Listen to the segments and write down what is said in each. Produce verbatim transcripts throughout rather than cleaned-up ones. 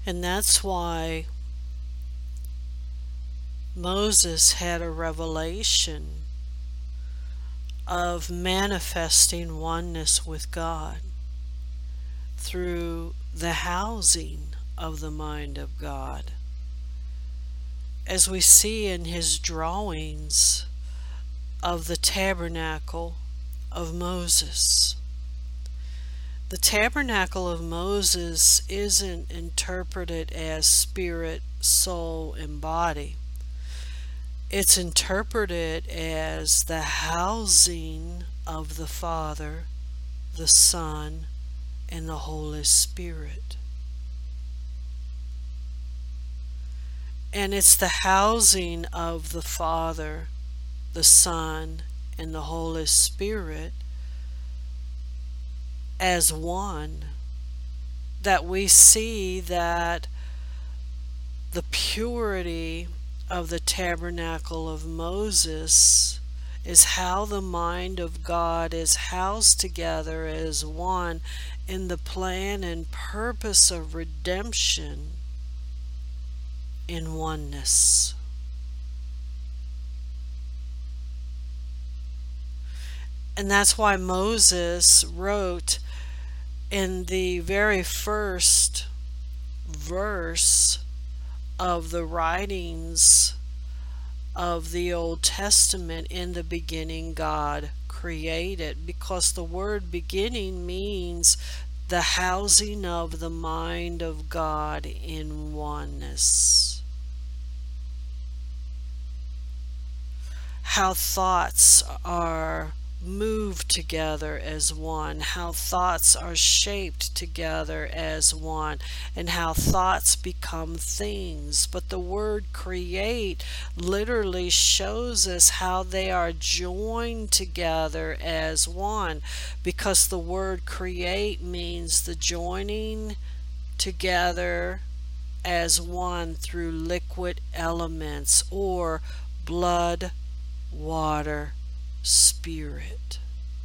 And that's why Moses had a revelation of manifesting oneness with God through the housing of the mind of God. As we see in his drawings of the tabernacle of Moses. The tabernacle of Moses isn't interpreted as spirit, soul, and body. It's interpreted as the housing of the Father, the Son, and the Holy Spirit. And it's the housing of the Father, the Son, and the Holy Spirit as one that we see that the purity of the tabernacle of Moses is how the mind of God is housed together as one in the plan and purpose of redemption in oneness. And that's why Moses wrote in the very first verse of the writings of the Old Testament, in the beginning God created, because the word beginning means the housing of the mind of God in oneness. How thoughts are moved together as one, how thoughts are shaped together as one, and how thoughts become things. But the word create literally shows us how they are joined together as one, because the word create means the joining together as one through liquid elements, or blood, water, spirit.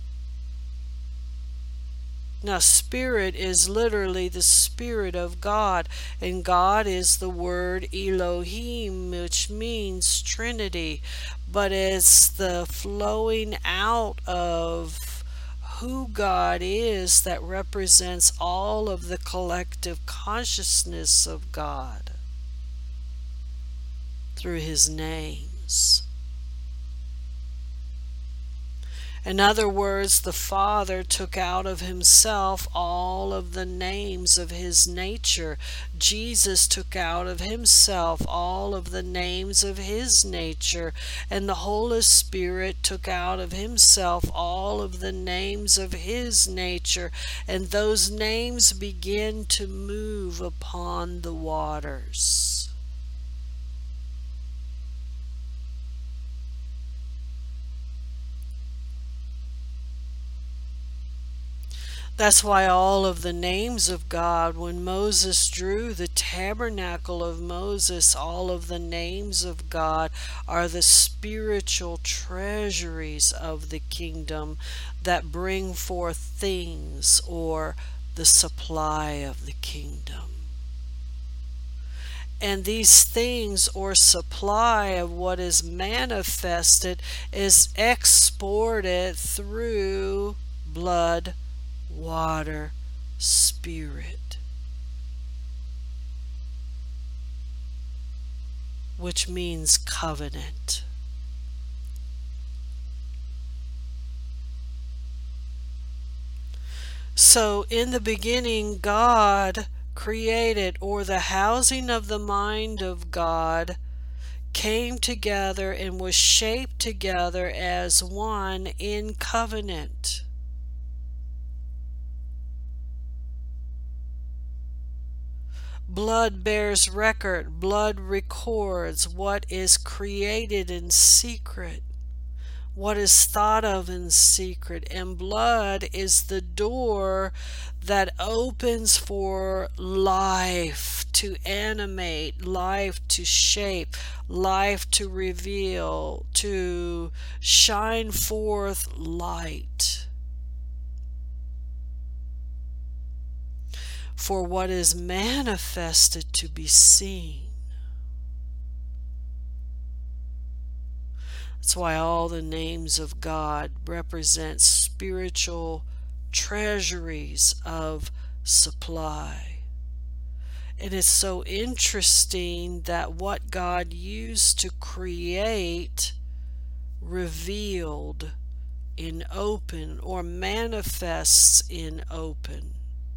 Now, spirit is literally the Spirit of God, and God is the word Elohim, which means Trinity, but it's the flowing out of who God is that represents all of the collective consciousness of God through his names. In other words, the Father took out of himself all of the names of his nature. Jesus took out of himself all of the names of his nature. And the Holy Spirit took out of himself all of the names of his nature. And those names begin to move upon the waters. That's why all of the names of God, when Moses drew the tabernacle of Moses, all of the names of God are the spiritual treasuries of the kingdom that bring forth things, or the supply of the kingdom. And these things, or supply of what is manifested, is exported through blood, water, spirit, which means covenant. So in the beginning, God created, or the housing of the mind of God came together and was shaped together as one in covenant. Blood bears record, blood records what is created in secret, what is thought of in secret, and blood is the door that opens for life to animate, life to shape, life to reveal, to shine forth light. for what is manifested to be seen. That's why all the names of God represent spiritual treasuries of supply. And it's so interesting that what God used to create revealed in open or manifests in open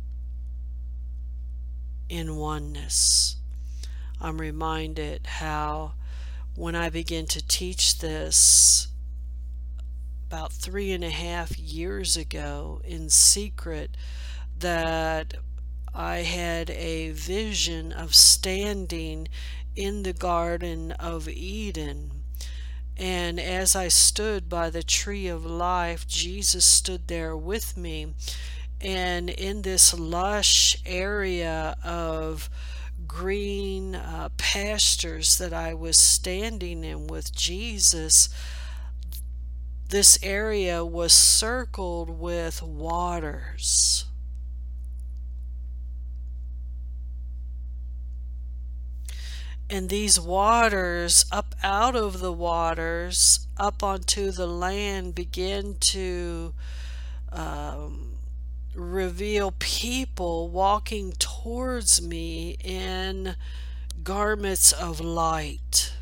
in oneness. I'm reminded how when I began to teach this about three and a half years ago in secret, that I had a vision of standing in the Garden of Eden. And as I stood by the tree of life, Jesus stood there with me. And in this lush area of green uh, pastures that I was standing in with Jesus, this area was circled with waters. And these waters, up out of the waters, up onto the land, begin to um, reveal people walking towards me in garments of light.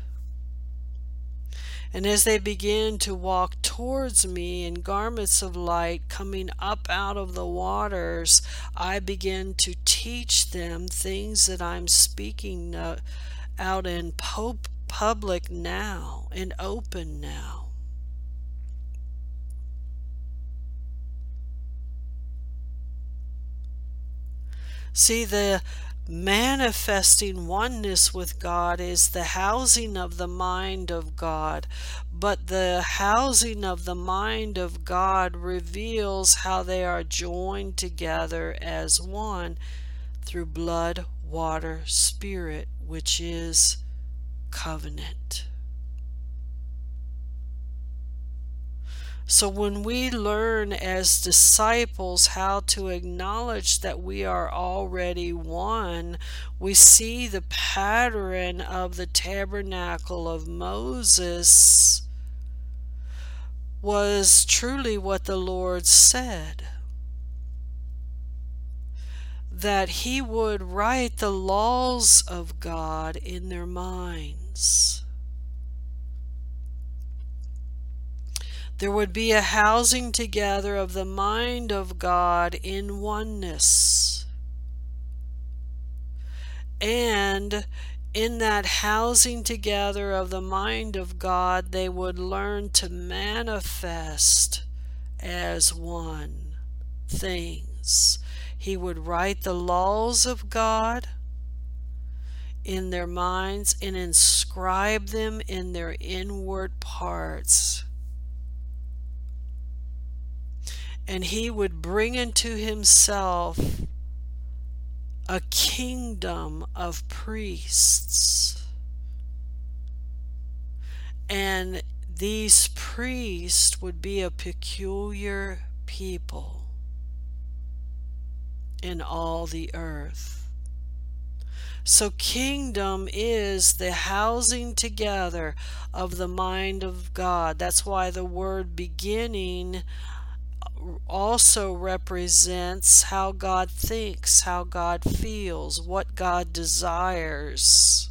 And as they begin to walk towards me in garments of light coming up out of the waters, I begin to teach them things that I'm speaking uh, out in po- public now and open now. See, the manifesting oneness with God is the housing of the mind of God, but the housing of the mind of God reveals how they are joined together as one through blood, water, spirit, which is covenant. So when we learn as disciples how to acknowledge that we are already one, we see the pattern of the tabernacle of Moses was truly what the Lord said, that he would write the laws of God in their minds. There would be a housing together of the mind of God in oneness. And in that housing together of the mind of God, they would learn to manifest as one things. He would write the laws of God in their minds and inscribe them in their inward parts. And he would bring into himself a kingdom of priests. And these priests would be a peculiar people in all the earth. So kingdom is the housing together of the mind of God. That's why the word beginning also represents how God thinks, how God feels, what God desires.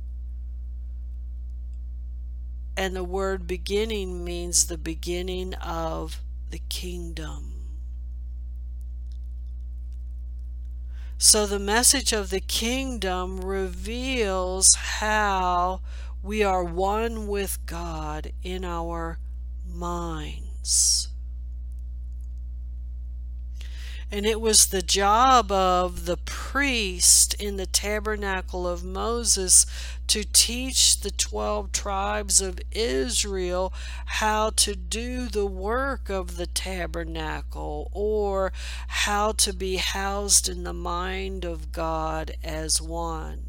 And the word beginning means the beginning of the kingdom. So the message of the kingdom reveals how we are one with God in our minds. And it was the job of the priest in the tabernacle of Moses to teach the twelve tribes of Israel how to do the work of the tabernacle, or how to be housed in the mind of God as one.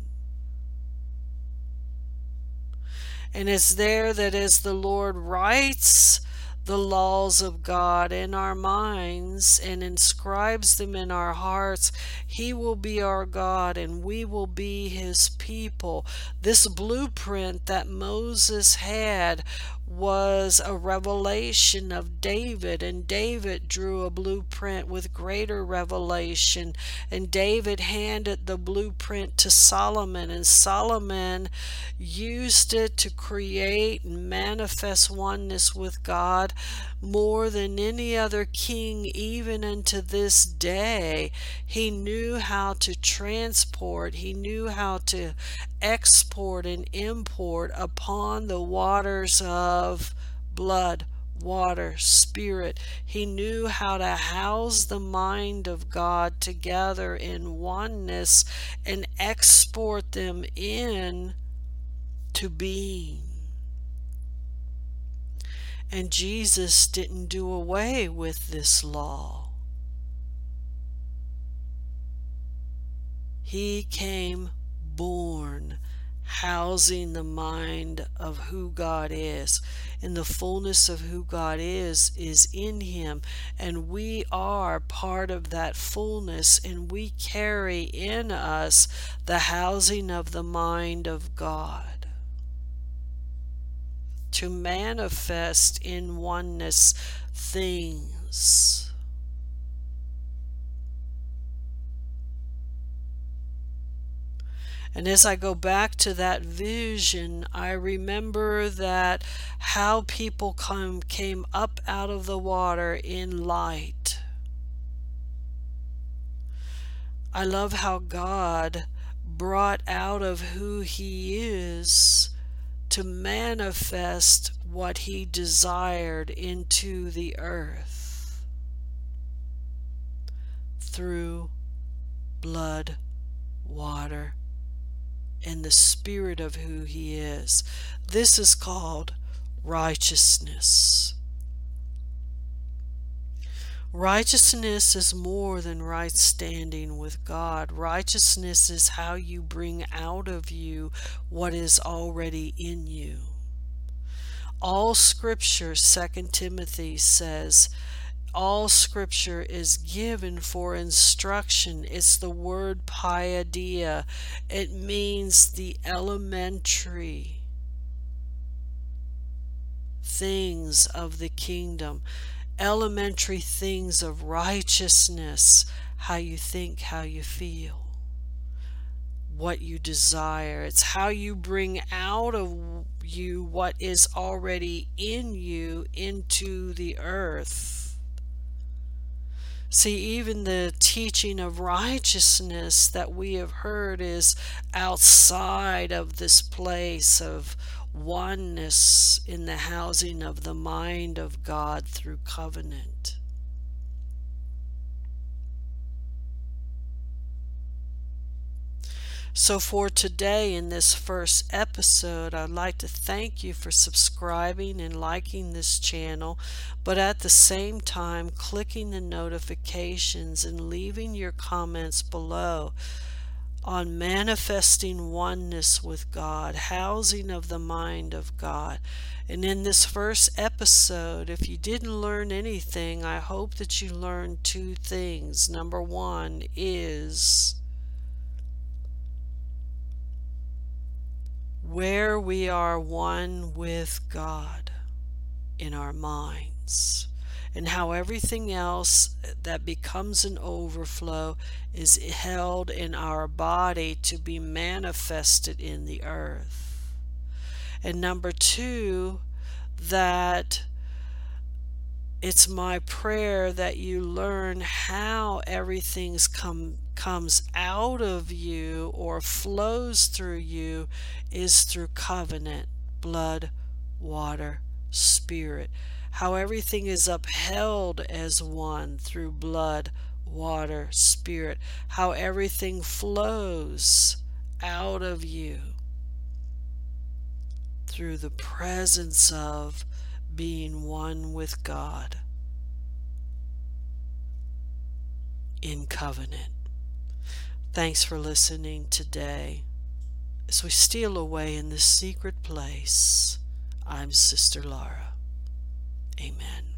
And it's there that as the Lord writes the laws of God in our minds and inscribes them in our hearts, He will be our God and we will be His people. This blueprint that Moses had was a revelation of David, and David drew a blueprint with greater revelation, and David handed the blueprint to Solomon, and Solomon used it to create and manifest oneness with God more than any other king, even unto this day. He knew how to transport, he knew how to export and import upon the waters of blood, water, spirit. He knew how to house the mind of God together in oneness and export them in to being. And Jesus didn't do away with this law. He came born, housing the mind of who God is. And the fullness of who God is is in Him. And we are part of that fullness, and we carry in us the housing of the mind of God to manifest in oneness things. And as I go back to that vision, I remember that how people come, came up out of the water in light. I love how God brought out of who He is to manifest what He desired into the earth through blood, water, and the spirit of who He is. This is called righteousness. Righteousness is more than right standing with God. Righteousness is how you bring out of you what is already in you. All scripture, Second Timothy says, all scripture is given for instruction. It's the word paideia. It means the elementary things of the kingdom, elementary things of righteousness, how you think, how you feel, what you desire. It's how you bring out of you what is already in you into the earth. See, even the teaching of righteousness that we have heard is outside of this place of oneness in the housing of the mind of God through covenant. So for today, in this first episode, I'd like to thank you for subscribing and liking this channel, but at the same time clicking the notifications and leaving your comments below on manifesting oneness with God, housing of the mind of God. And in this first episode, if you didn't learn anything, I hope that you learned two things. Number one is where we are one with God in our minds, and how everything else that becomes an overflow is held in our body to be manifested in the earth. And number two, that it's my prayer that you learn how everything's come comes out of you or flows through you is through covenant, blood, water, spirit. How everything is upheld as one through blood, water, spirit. How everything flows out of you through the presence of being one with God in covenant. Thanks for listening today. As we steal away in this secret place, I'm Sister Laura. Amen.